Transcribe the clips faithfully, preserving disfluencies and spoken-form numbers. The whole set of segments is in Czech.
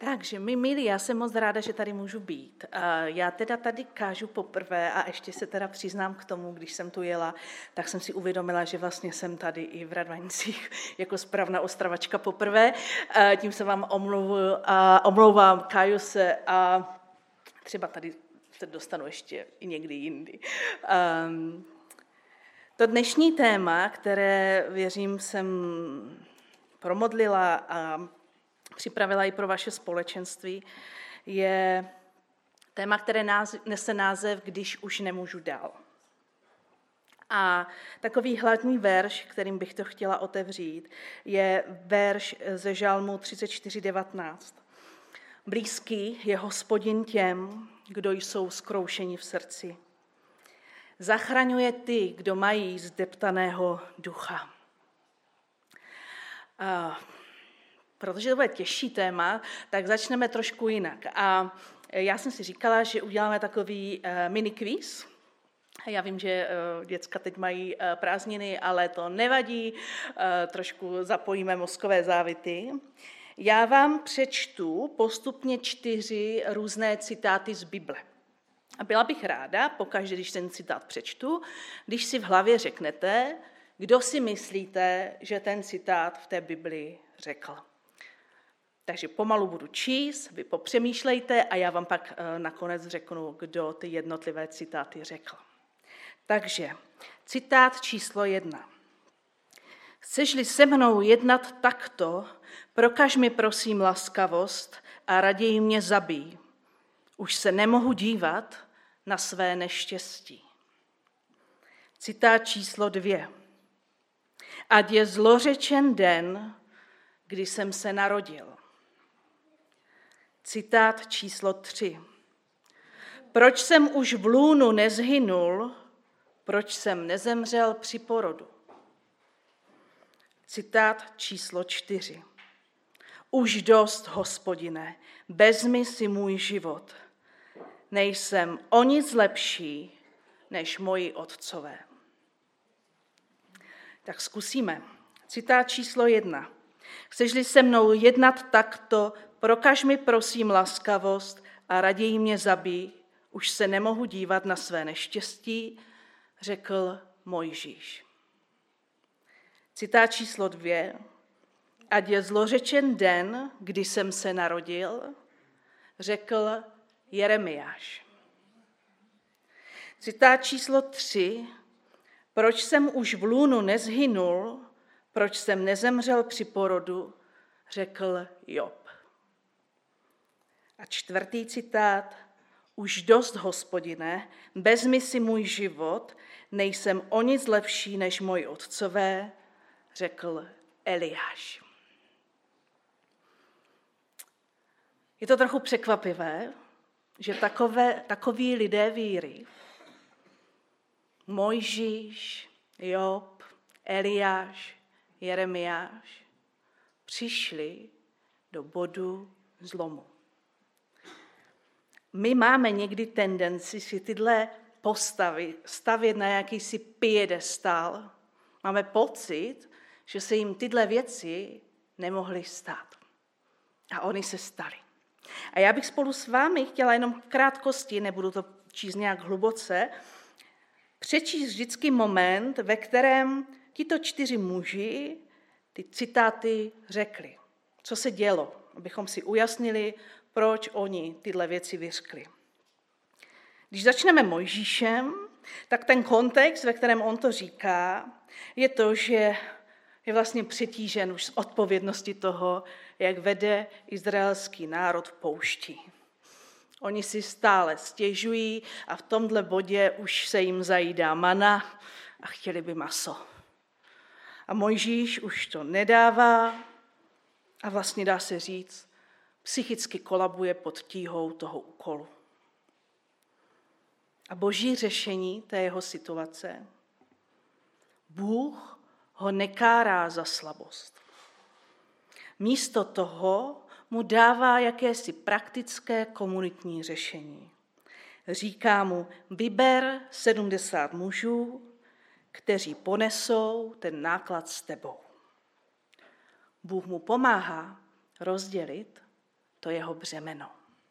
Takže my milí, já jsem moc ráda, že tady můžu být. Já teda tady kážu poprvé a ještě se teda přiznám k tomu, když jsem tu jela, tak jsem si uvědomila, že vlastně jsem tady i v Radvaňcích jako správná Ostravačka poprvé. Tím se vám omlouvu, a omlouvám, káju se a třeba tady se dostanu ještě i někdy jindy. Um, to dnešní téma, které věřím jsem promodlila a připravila i pro vaše společenství, je téma, které nese název Když už nemůžu dál. A takový hlavní verš, kterým bych to chtěla otevřít, je verš ze Žalmu třicet čtyři devatenáct. Blízký je Hospodin těm, kdo jsou zkroušeni v srdci. Zachraňuje ty, kdo mají zdeptaného ducha. A protože to bude těžší téma, tak začneme trošku jinak. A já jsem si říkala, že uděláme takový mini quiz. Já vím, že děcka teď mají prázdniny, ale to nevadí, trošku zapojíme mozkové závity. Já vám přečtu postupně čtyři různé citáty z Bible. A byla bych ráda, pokaždé, když ten citát přečtu, když si v hlavě řeknete, kdo si myslíte, že ten citát v té Bibli řekl. Takže pomalu budu číst, vy popřemýšlejte a já vám pak nakonec řeknu, kdo ty jednotlivé citáty řekl. Takže citát číslo jedna. Chceš-li se mnou jednat takto, prokaž mi prosím laskavost a raději mě zabij. Už se nemohu dívat na své neštěstí. Citát číslo dvě. Ať je zlořečen den, kdy jsem se narodil. Citát číslo tři. Proč jsem už v lůnu nezhynul, proč jsem nezemřel při porodu? Citát číslo čtyři. Už dost, Hospodine, vezmi si můj život. Nejsem o nic lepší než moji otcové. Tak zkusíme. Citát číslo jedna. Chceš-li se mnou jednat takto, prokaž mi prosím laskavost a raději mě zabij, už se nemohu dívat na své neštěstí, řekl Mojžíš. Citát číslo dvě. Ať je zlořečen den, kdy jsem se narodil, řekl Jeremiáš. Citát číslo tři. Proč jsem už v lůnu nezhynul, proč jsem nezemřel při porodu, řekl Job. A čtvrtý citát. Už dost, Hospodine, vezmi si můj život, nejsem o nic lepší než moji otcové, řekl Eliáš. Je to trochu překvapivé, že takové, takoví lidé víry, Mojžíš, Job, Eliáš, Jeremiáš, přišli do bodu zlomu. My máme někdy tendenci si tyhle postavy stavět na jakýsi piedestál. Máme pocit, že se jim tyhle věci nemohly stát. A oni se staly. A já bych spolu s vámi chtěla jenom v krátkosti, nebudu to číst nějak hluboce, přečíst vždycky moment, ve kterém tito čtyři muži ty citáty řekli. Co se dělo, abychom si ujasnili, proč oni tyhle věci vyřkli. Když začneme Mojžíšem, tak ten kontext, ve kterém on to říká, je to, že je vlastně přetížen už z odpovědnosti toho, jak vede izraelský národ v poušti. Oni si stále stěžují a v tomhle bodě už se jim zajídá mana a chtěli by maso. A Mojžíš už to nedává a vlastně dá se říct, psychicky kolabuje pod tíhou toho úkolu. A boží řešení té jeho situace, Bůh ho nekárá za slabost. Místo toho mu dává jakési praktické komunitní řešení. Říká mu, vyber sedmdesát mužů, kteří ponesou ten náklad s tebou. Bůh mu pomáhá rozdělit to jeho břemeno.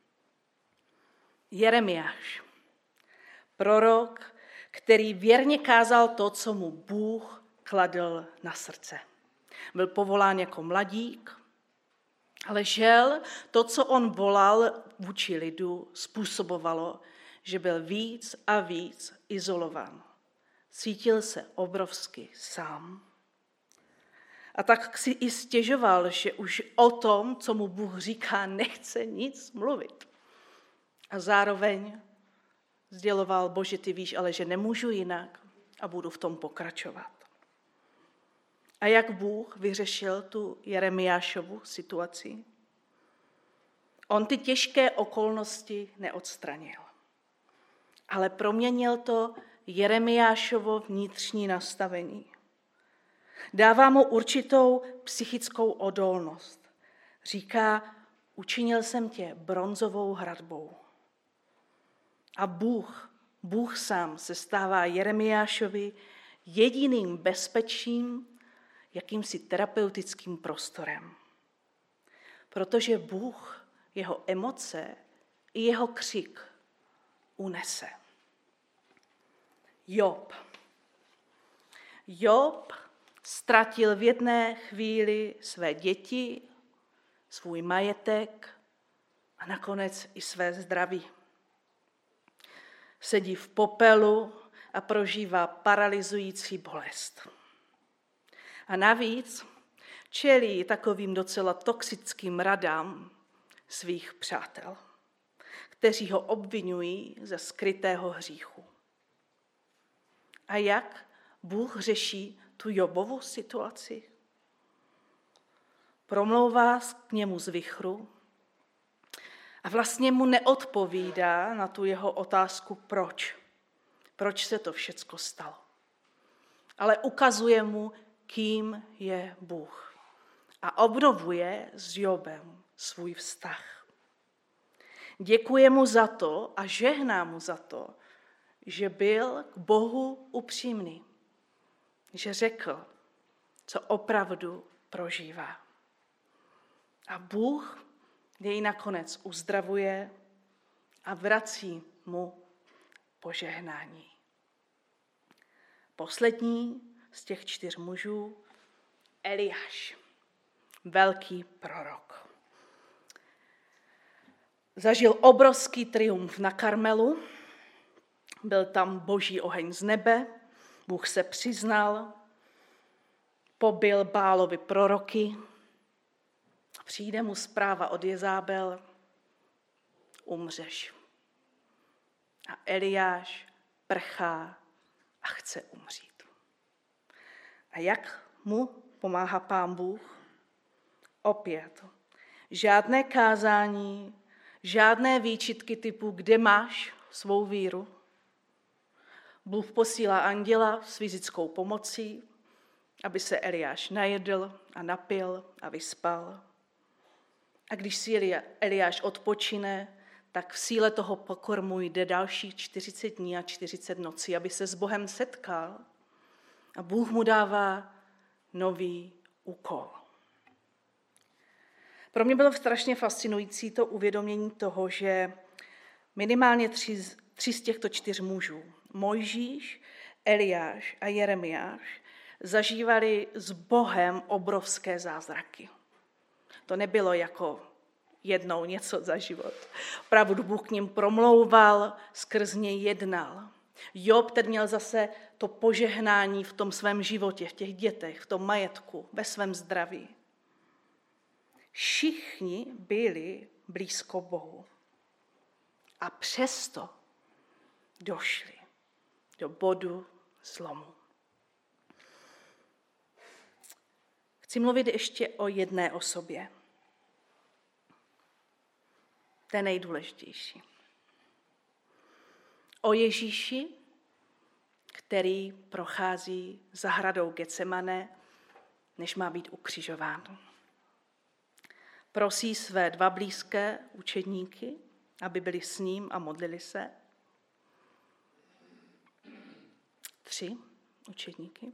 Jeremiáš, prorok, který věrně kázal to, co mu Bůh kladl na srdce. Byl povolán jako mladík, ale žel to, co on volal vůči lidu, způsobovalo, že byl víc a víc izolován. Cítil se obrovsky sám. A tak si i stěžoval, že už o tom, co mu Bůh říká, nechce nic mluvit. A zároveň sděloval: Bože, ty víš, ale že nemůžu jinak a budu v tom pokračovat. A jak Bůh vyřešil tu Jeremiášovu situaci? On ty těžké okolnosti neodstranil, ale proměnil to Jeremiášovo vnitřní nastavení. Dává mu určitou psychickou odolnost. Říká: učinil jsem tě bronzovou hradbou. A Bůh, Bůh sám se stává Jeremiášovi jediným bezpečím, jakýmsi terapeutickým prostorem. Protože Bůh jeho emoce i jeho křik unese. Job. Job ztratil v jedné chvíli své děti, svůj majetek a nakonec i své zdraví. Sedí v popelu a prožívá paralyzující bolest. A navíc čelí takovým docela toxickým radám svých přátel, kteří ho obvinují ze skrytého hříchu. A jak Bůh řeší tu Jobovu situaci? Promlouvá k němu z vichru a vlastně mu neodpovídá na tu jeho otázku proč. Proč se to všecko stalo. Ale ukazuje mu, kým je Bůh. A obnovuje s Jobem svůj vztah. Děkuje mu za to a žehná mu za to, že byl k Bohu upřímný. Že řekl, co opravdu prožívá. A Bůh jej nakonec uzdravuje a vrací mu požehnání. Poslední z těch čtyř mužů, Eliáš, velký prorok. Zažil obrovský triumf na Karmelu, byl tam boží oheň z nebe, Bůh se přiznal, pobil Bálovi proroky, přijde mu zpráva od Jezábel, umřeš. A Eliáš prchá a chce umřít. A jak mu pomáhá Pán Bůh? Opět, žádné kázání, žádné výčitky typu, kde máš svou víru. Bůh posílá anděla s fyzickou pomocí, aby se Eliáš najedl a napil a vyspal. A když si Eliáš odpočine, tak v síle toho pokormu jde dalších čtyřicet dní a čtyřicet nocí, aby se s Bohem setkal. A Bůh mu dává nový úkol. Pro mě bylo strašně fascinující to uvědomění toho, že minimálně tři, tři z těchto čtyř mužů, Mojžíš, Eliáš a Jeremiáš, zažívali s Bohem obrovské zázraky. To nebylo jako jednou něco za život. Opravdu Bůh k ním promlouval, skrz něj jednal. Job teď měl zase to požehnání v tom svém životě, v těch dětech, v tom majetku, ve svém zdraví. Všichni byli blízko Bohu. A přesto došli do bodu zlomu. Chci mluvit ještě o jedné osobě. Té nejdůležitější. O Ježíši, který prochází zahradou Getsemane, než má být ukřižován. Prosí své dva blízké učedníky, aby byli s ním a modlili se. Tři učedníky.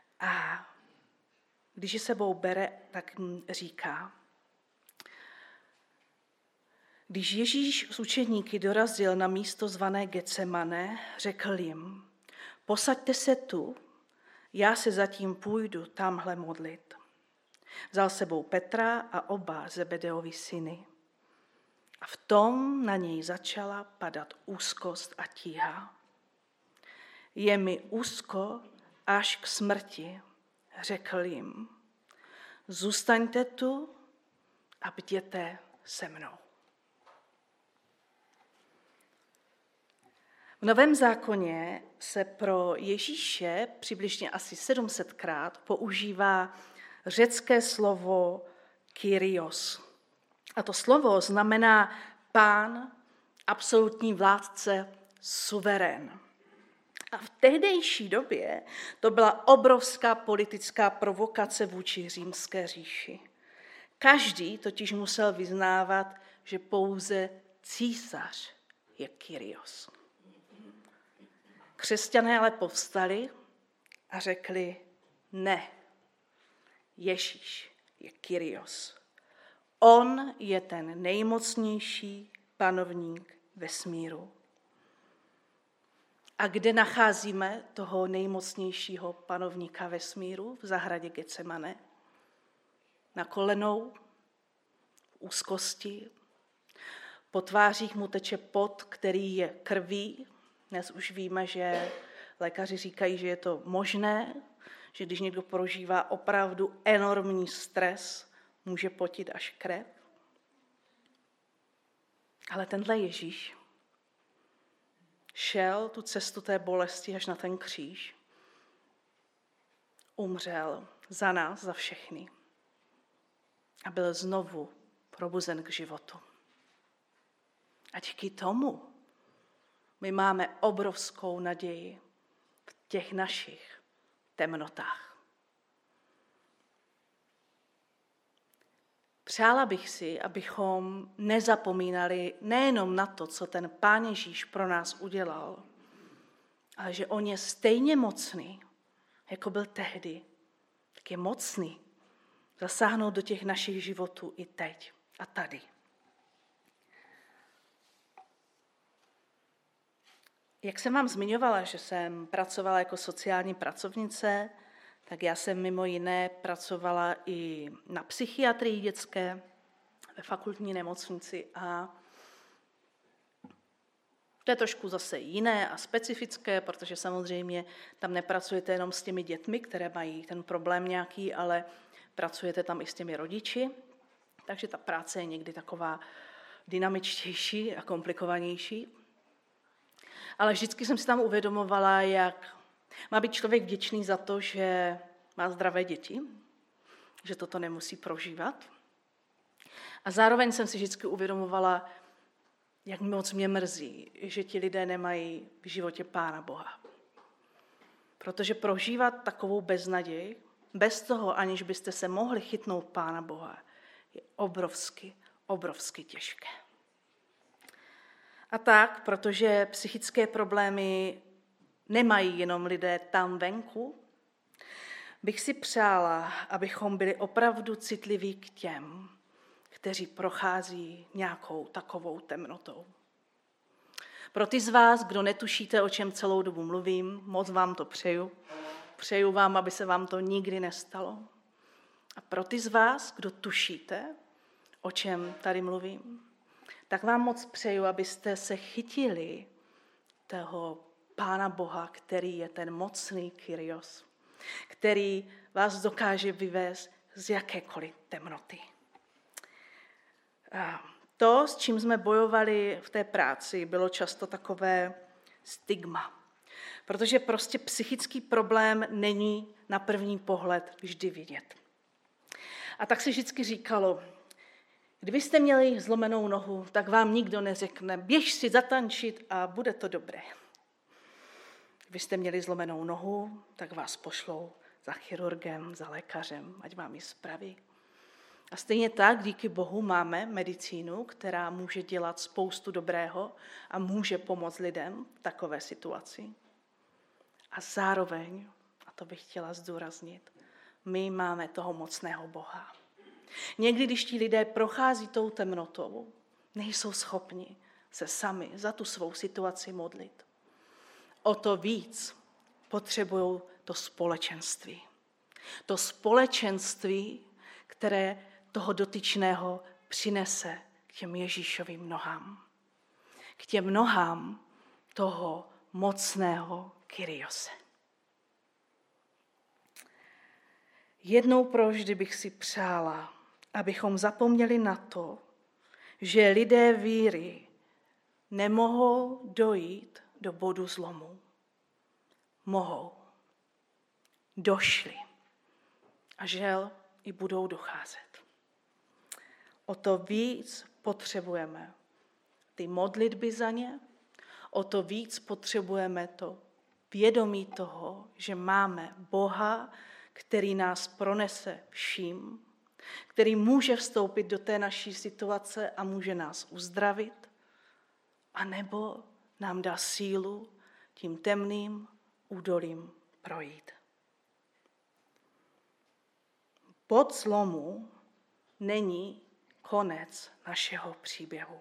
A když je sebou bere, tak říká, Když Ježíš s učedníky dorazil na místo zvané Getsemane, řekl jim, posaďte se tu, já se zatím půjdu tamhle modlit. Vzal sebou Petra a oba Zebedeovi syny. A v tom na něj začala padat úzkost a tíha. Je mi úzko až k smrti, řekl jim. Zůstaňte tu a bděte se mnou. V Novém zákoně se pro Ježíše přibližně asi sedm setkrát používá řecké slovo Kyrios. A to slovo znamená pán, absolutní vládce, suverén. A v tehdejší době to byla obrovská politická provokace vůči římské říši. Každý totiž musel vyznávat, že pouze císař je Kyrios. Křesťané ale povstali a řekli, ne, Ježíš je Kyrios. On je ten nejmocnější panovník vesmíru. A kde nacházíme toho nejmocnějšího panovníka vesmíru v zahradě Getsemane? Na kolenou, v úzkosti, po tvářích mu teče pot, který je krví. Dnes už víme, že lékaři říkají, že je to možné, že když někdo prožívá opravdu enormní stres, může potit až krev. Ale tenhle Ježíš šel tu cestu té bolesti až na ten kříž. Umřel za nás, za všechny. A byl znovu probuzen k životu. A díky tomu my máme obrovskou naději v těch našich temnotách. Přála bych si, abychom nezapomínali nejenom na to, co ten Pán Ježíš pro nás udělal, ale že on je stejně mocný, jako byl tehdy, tak je mocný zasáhnout do těch našich životů i teď a tady. Jak jsem vám zmiňovala, že jsem pracovala jako sociální pracovnice, tak já jsem mimo jiné pracovala i na psychiatrii dětské, ve fakultní nemocnici a to je trošku zase jiné a specifické, protože samozřejmě tam nepracujete jenom s těmi dětmi, které mají ten problém nějaký, ale pracujete tam i s těmi rodiči, takže ta práce je někdy taková dynamičtější a komplikovanější. Ale vždycky jsem si tam uvědomovala, jak má být člověk vděčný za to, že má zdravé děti, že toto nemusí prožívat. A zároveň jsem si vždycky uvědomovala, jak moc mě mrzí, že ti lidé nemají v životě Pána Boha. Protože prožívat takovou beznaděj, bez toho, aniž byste se mohli chytnout Pána Boha, je obrovsky, obrovsky těžké. A tak, protože psychické problémy nemají jenom lidé tam venku, bych si přála, abychom byli opravdu citliví k těm, kteří prochází nějakou takovou temnotou. Pro ty z vás, kdo netušíte, o čem celou dobu mluvím, moc vám to přeju. Přeju vám, aby se vám to nikdy nestalo. A pro ty z vás, kdo tušíte, o čem tady mluvím, tak vám moc přeju, abyste se chytili toho Pána Boha, který je ten mocný Kyrios, který vás dokáže vyvést z jakékoliv temnoty. A to, s čím jsme bojovali v té práci, bylo často takové stigma. Protože prostě psychický problém není na první pohled vždy vidět. A tak se vždycky říkalo, kdybyste měli zlomenou nohu, tak vám nikdo neřekne, běž si zatančit a bude to dobré. Kdybyste měli zlomenou nohu, tak vás pošlou za chirurgem, za lékařem, ať vám ji spraví. A stejně tak, díky Bohu, máme medicínu, která může dělat spoustu dobrého a může pomoct lidem v takové situaci. A zároveň, a to bych chtěla zdůraznit, my máme toho mocného Boha. Někdy, když ti lidé prochází tou temnotou, nejsou schopni se sami za tu svou situaci modlit. O to víc potřebují to společenství. To společenství, které toho dotyčného přinese k těm Ježíšovým nohám. K těm nohám toho mocného Kyriose. Jednou provždy bych si přála, abychom zapomněli na to, že lidé víry nemohou dojít do bodu zlomu. Mohou. Došli. A žel i budou docházet. O to víc potřebujeme ty modlitby za ně, o to víc potřebujeme to vědomí toho, že máme Boha, který nás pronese vším, který může vstoupit do té naší situace a může nás uzdravit, anebo nám dá sílu tím temným údolím projít. Bod zlomu není konec našeho příběhu.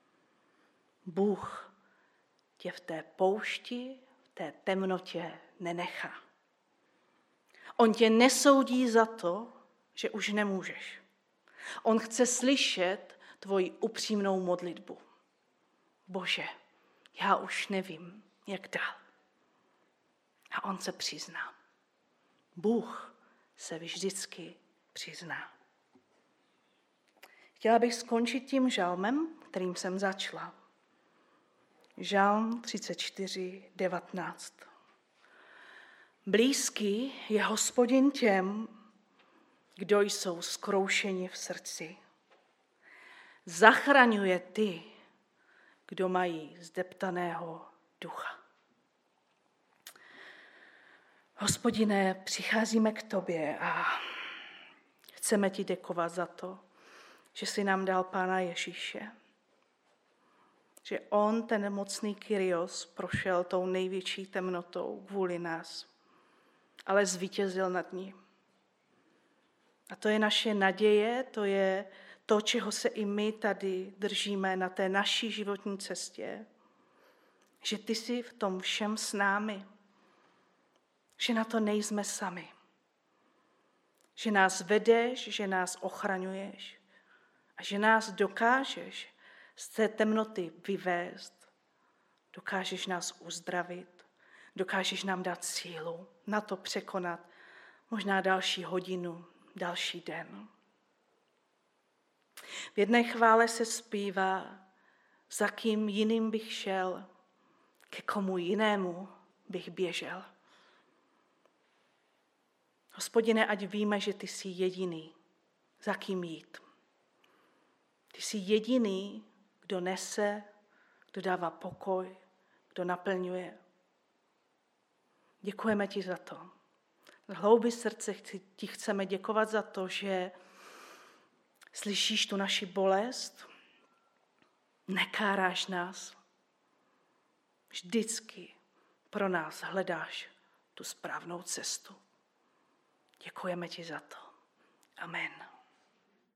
Bůh tě v té poušti, v té temnotě nenechá. On tě nesoudí za to, že už nemůžeš. On chce slyšet tvoji upřímnou modlitbu. Bože, já už nevím, jak dál. A on se přizná. Bůh se vždycky přizná. Chtěla bych skončit tím žalmem, kterým jsem začala. Žalm třicet čtyři, devatenáct. Blízký je Hospodin těm, kdo jsou zkroušeni v srdci. Zachraňuje ty, kdo mají zdeptaného ducha. Hospodine, přicházíme k tobě a chceme ti děkovat za to, že jsi nám dal Pána Ježíše. Že on, ten mocný Kyrios, prošel tou největší temnotou kvůli nás, ale zvítězil nad ní. A to je naše naděje, to je to, čeho se i my tady držíme na té naší životní cestě. Že ty jsi v tom všem s námi. Že na to nejsme sami. Že nás vedeš, že nás ochraňuješ a že nás dokážeš z té temnoty vyvést. Dokážeš nás uzdravit, dokážeš nám dát sílu na to překonat možná další hodinu, další den. V jedné chvále se zpívá, za kým jiným bych šel, ke komu jinému bych běžel. Hospodine, ať víme, že ty jsi jediný, za kým jít. Ty jsi jediný, kdo nese, kdo dává pokoj, kdo naplňuje. Děkujeme ti za to. Z hloubi srdce ti chceme děkovat za to, že slyšíš tu naši bolest, nekáráš nás, vždycky pro nás hledáš tu správnou cestu. Děkujeme ti za to. Amen.